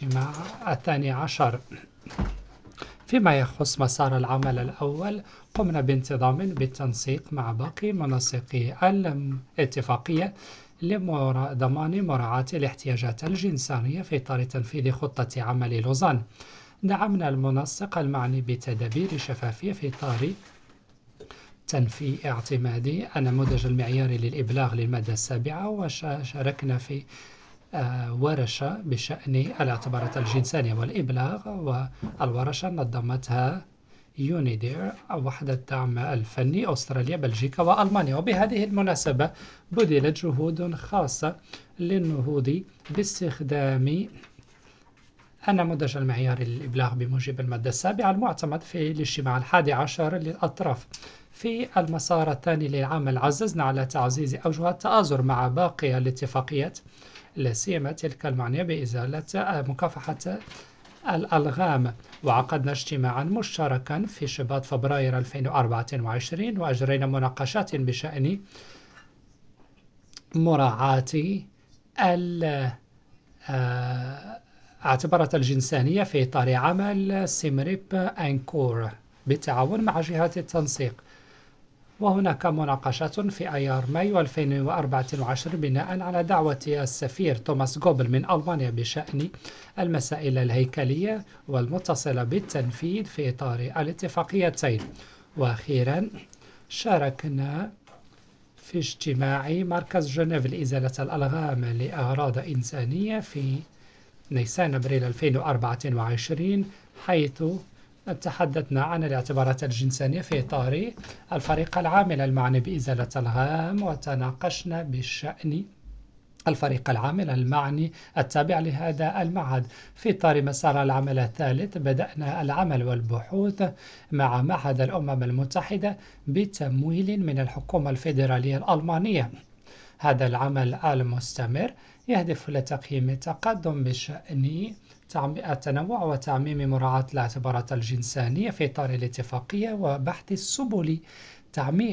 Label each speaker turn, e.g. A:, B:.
A: الاجتماع 12. فيما يخص مسار العمل الأول، قمنا بانتظام بالتنسيق مع باقي منسقي الاتفاقية لضمان مراعاة الاحتياجات الجنسانية في إطار تنفيذ خطة عمل لوزان. دعمنا المنسق المعني بتدابير شفافية في إطار تنفيذ اعتماد النموذج المعياري للإبلاغ للمادة 7، وشاركنا في ورشة بشأن الاعتبارات الجنسانية والإبلاغ، والورشة نظمتها يونيدير أو وحدة الدعم الفني أستراليا بلجيكا وألمانيا. وبهذه المناسبة بذلت جهود خاصة للنهوض باستخدام النموذج المعياري للإبلاغ بموجب المادة 7 المعتمد في الاجتماع 11 للأطراف. في المسار الثاني للعمل عززنا على تعزيز أوجه التآزر مع باقي الاتفاقيات، لا سيما تلك المعنية بإزالة مكافحة الألغام، وعقدنا اجتماعا مشتركا في شباط فبراير 2024، وأجرينا مناقشات بشأن مراعاة الاعتبارات الجنسانية في إطار عمل سيمريب أنكور بالتعاون مع جهات التنسيق. وهناك مناقشات في أيار مايو 2024 بناء على دعوة السفير توماس غوبل من ألمانيا بشأن المسائل الهيكلية والمتصلة بالتنفيذ في إطار الاتفاقيتين. وأخيرا شاركنا في اجتماع مركز جنيف لإزالة الألغام لأغراض إنسانية في نيسان أبريل 2024، حيث تحدثنا عن الاعتبارات الجنسانية في إطار الفريق العامل المعني بإزالة الألغام، وتناقشنا بشأن الفريق العامل المعني التابع لهذا المعهد. في إطار مسار العمل الثالث بدأنا العمل والبحوث مع معهد الأمم المتحدة بتمويل من الحكومة الفيدرالية الألمانية. هذا العمل المستمر يهدف لتقييم التقدم بشأن التنوع وتعميم مراعاة الاعتبارات الجنسانية في إطار الاتفاقية، وبحث السبل تعميم